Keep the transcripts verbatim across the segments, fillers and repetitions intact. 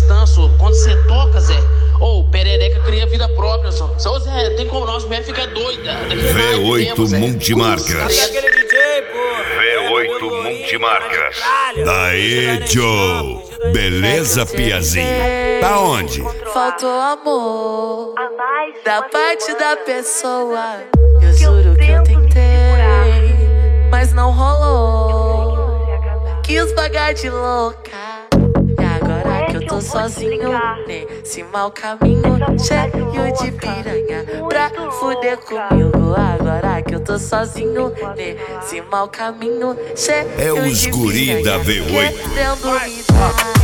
Estanço, quando você toca, Zé, ô, oh, perereca cria vida própria, só. Só, Zé, tem como nosso mulher fica doida. V oito Multimarcas. V oito Multimarcas. Daí, Joe. Beleza, Piazinho? Tá onde? Faltou amor da parte da pessoa. Eu juro que eu tentei, mas não rolou. Quis pagar de louca. E agora que eu tô sozinho nesse mau caminho, cheio de piranha pra fuder comigo. Agora que eu tô sozinho nesse mau caminho, cheio É os de guri da V oito. querendo me dar.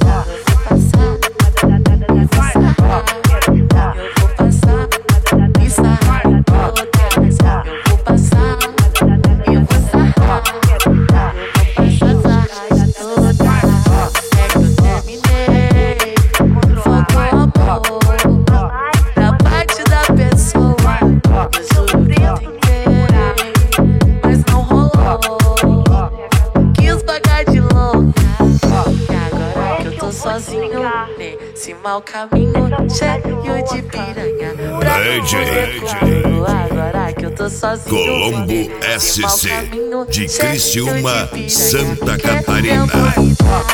Sozinho nesse mau caminho, cheio de piranha pra fuder comigo. Agora que eu tô sozinho Colombo nesse mau S C caminho, de cheio Criciúma, de piranha Santa querendo Catarina. me dar.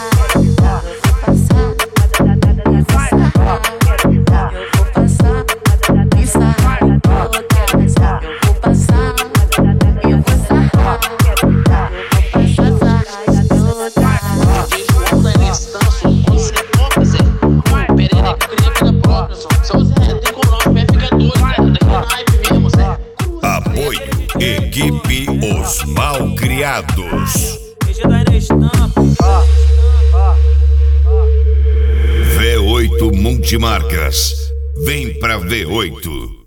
Apoio Equipe Os Malcriados. V oito Multimarcas. Vem pra V oito.